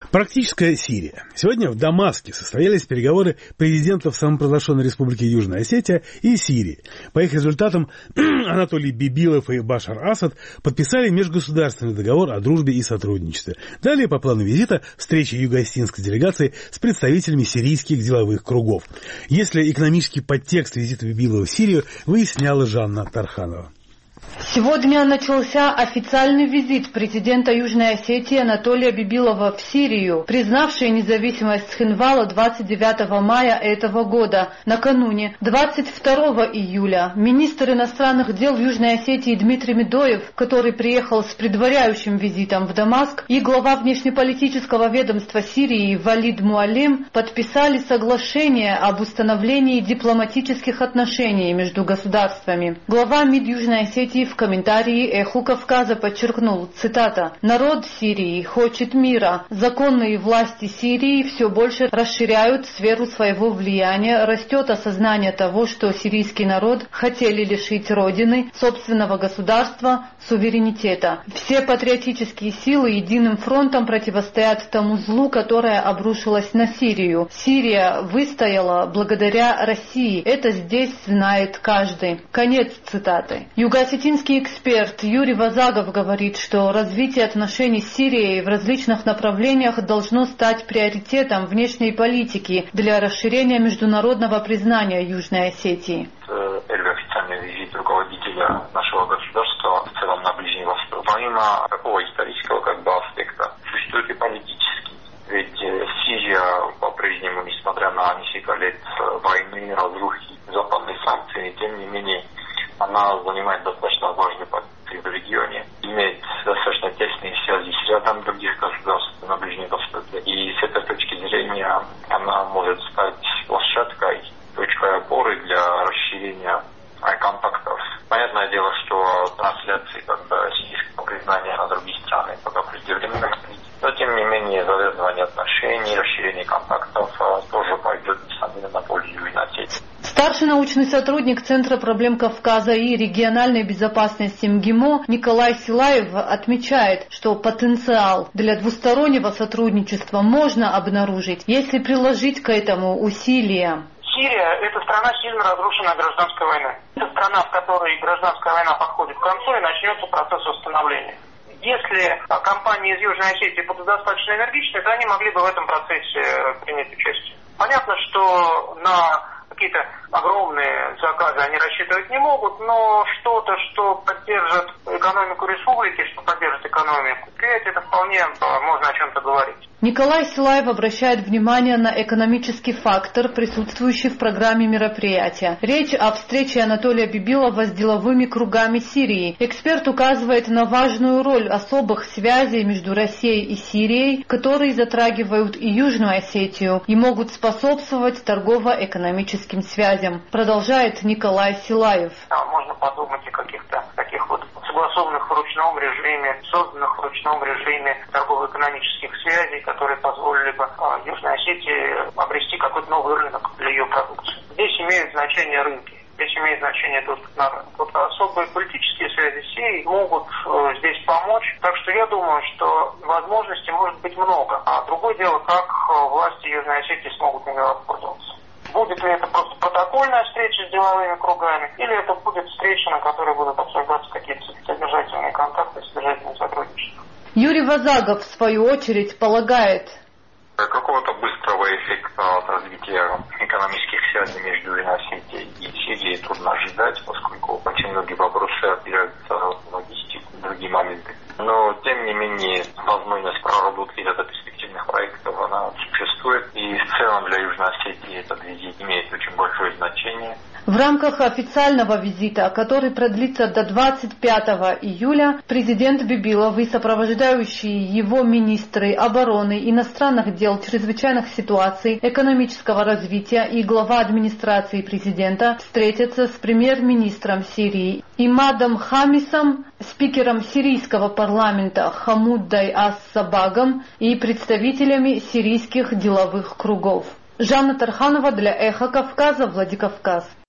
Практическая Сирия. Сегодня в Дамаске состоялись переговоры президентов самопровозглашенной республики Южная Осетия и Сирии. По их результатам Анатолий Бибилов и Башар Асад подписали межгосударственный договор о дружбе и сотрудничестве. Далее по плану визита встреча юго-осетинской делегации с представителями сирийских деловых кругов. Если экономический подтекст визита Бибилова в Сирию, выясняла Жанна Тарханова. Сегодня начался официальный визит президента Южной Осетии Анатолия Бибилова в Сирию, признавшей независимость Цхинвала 29 мая этого года. Накануне, 22 июля, министр иностранных дел Южной Осетии Дмитрий Медоев, который приехал с предваряющим визитом в Дамаск, и глава внешнеполитического ведомства Сирии Валид Муалим подписали соглашение об установлении дипломатических отношений между государствами. Глава МИД Южной Осетии в комментарии «Эху Кавказа» подчеркнул, цитата, «Народ Сирии хочет мира. Законные власти Сирии все больше расширяют сферу своего влияния, растет осознание того, что сирийский народ хотели лишить родины, собственного государства, суверенитета. Все патриотические силы единым фронтом противостоят тому злу, которое обрушилось на Сирию. Сирия выстояла благодаря России. Это здесь знает каждый». Конец цитаты. Юго-осетинский эксперт Юрий Вазагов говорит, что развитие отношений с Сирией в различных направлениях должно стать приоритетом внешней политики для расширения международного признания Южной Осетии. Первый официальный визит руководителя нашего государства в целом на Ближний Восток. Помимо такого исторического аспекта, существует и политический. Ведь Сирия по-прежнему, несмотря на несколько лет войны, разрухи, западные санкции, тем не менее, она занимает достаточно важную позицию в регионе, имеет достаточно тесные связи с рядом других государств на Ближнем Востоке. И с этой точки зрения она может стать площадкой, точкой опоры для расширения контактов. Понятное дело, что трансляции сирийского признания на другие страны пока преждевременно. Но тем не менее завязывание отношений, расширение контактов тоже пойдет, несомненно, на пользу Южной Осетии. Старший научный сотрудник Центра проблем Кавказа и региональной безопасности МГИМО Николай Силаев отмечает, что потенциал для двустороннего сотрудничества можно обнаружить, если приложить к этому усилия. Сирия – это страна, сильно разрушенная гражданской войной. Это страна, в которой гражданская война подходит к концу и начнется процесс восстановления. Если компании из Южной Осетии будут достаточно энергичны, то они могли бы в этом процессе принять участие. Понятно, что на какие-то огромные заказы они рассчитывать не могут, но что-то, что поддержит экономику республики, что поддержит экономику предприятия, это вполне можно о чем-то говорить. Николай Силаев обращает внимание на экономический фактор, присутствующий в программе мероприятия. Речь о встрече Анатолия Бибилова с деловыми кругами Сирии. Эксперт указывает на важную роль особых связей между Россией и Сирией, которые затрагивают и Южную Осетию и могут способствовать торгово-экономическим связям. Продолжает Николай Силаев. Можно подумать о каких-то таких согласованных в ручном режиме, созданных в ручном режиме торгово-экономических связей, которые позволили бы Южной Осетии обрести какой-то новый рынок для ее продукции. Здесь имеют значение рынки, здесь имеет значение доступ на рынок. Особые политические связи Сирии могут здесь помочь, так что я думаю, что возможностей может быть много. А другое дело, как власти Южной Осетии смогут ими воспользоваться. Будет ли это просто протокольная встреча с деловыми кругами, или это будет встреча, на которой будут обсуждаться какие-то содержательные контакты, содержательное сотрудничество. Юрий Вазагов, в свою очередь, полагает, какого-то быстрого эффекта от развития экономических связей между Южной Осетией и Сирией трудно ожидать, поскольку очень многие вопросы опираются в логистику, другие моменты. Но, тем не менее, возможность проработки ряда перспективных проектов, она существует. И в целом для Южной Осетии этот визит имеет очень большое значение. В рамках официального визита, который продлится до 25 июля, президент Бибилов и сопровождающие его министры обороны, иностранных дел, чрезвычайных ситуаций, экономического развития и глава администрации президента встретятся с премьер-министром Сирии Имадом Хамисом, спикером сирийского парламента Хамуддой Ас-Сабагом и представителями сирийских деловых кругов. Жанна Тарханова для Эхо Кавказа, Владикавказ.